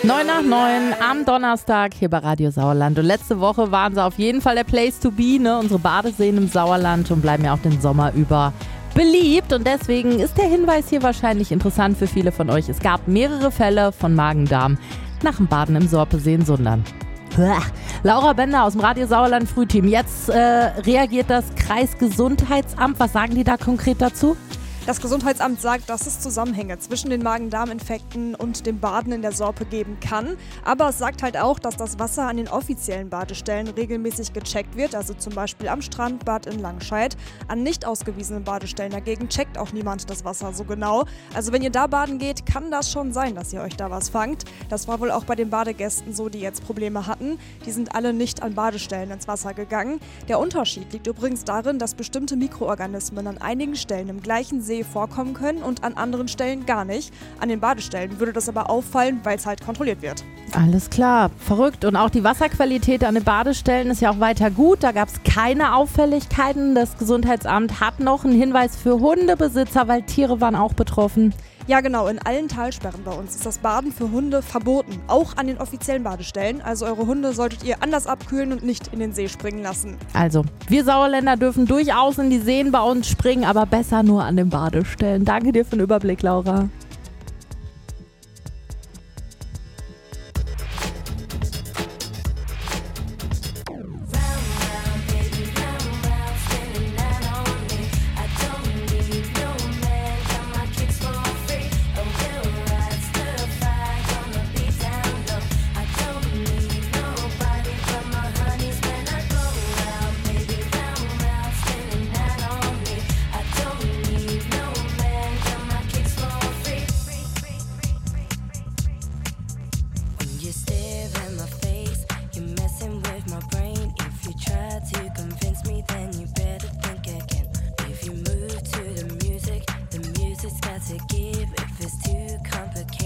9 am Donnerstag hier bei Radio Sauerland. Und letzte Woche waren sie auf jeden Fall der Place to be, ne? Unsere Badeseen im Sauerland, und bleiben ja auch den Sommer über beliebt. Und deswegen ist der Hinweis hier wahrscheinlich interessant für viele von euch. Es gab mehrere Fälle von Magen-Darm nach dem Baden im Sorpesee in Sundern. Laura Bender aus dem Radio Sauerland Frühteam. Jetzt reagiert das Kreisgesundheitsamt. Was sagen die da konkret dazu? Das Gesundheitsamt sagt, dass es Zusammenhänge zwischen den Magen-Darm-Infekten und dem Baden in der Sorpe geben kann. Aber es sagt halt auch, dass das Wasser an den offiziellen Badestellen regelmäßig gecheckt wird, also zum Beispiel am Strandbad in Langscheid. An nicht ausgewiesenen Badestellen dagegen checkt auch niemand das Wasser so genau. Also wenn ihr da baden geht, kann das schon sein, dass ihr euch da was fangt. Das war wohl auch bei den Badegästen so, die jetzt Probleme hatten. Die sind alle nicht an Badestellen ins Wasser gegangen. Der Unterschied liegt übrigens darin, dass bestimmte Mikroorganismen an einigen Stellen im gleichen See vorkommen können und an anderen Stellen gar nicht. An den Badestellen würde das aber auffallen, weil es halt kontrolliert wird. Alles klar, verrückt. Und auch die Wasserqualität an den Badestellen ist ja auch weiter gut. Da gab es keine Auffälligkeiten. Das Gesundheitsamt hat noch einen Hinweis für Hundebesitzer, weil Tiere waren auch betroffen. Ja genau, in allen Talsperren bei uns ist das Baden für Hunde verboten, auch an den offiziellen Badestellen. Also eure Hunde solltet ihr anders abkühlen und nicht in den See springen lassen. Also, wir Sauerländer dürfen durchaus in die Seen bei uns springen, aber besser nur an den Badestellen. Danke dir für den Überblick, Laura. You stare in my face, you're messing with my brain. If you try to convince me, then you better think again. If you move to the music's got to give. If it's too complicated,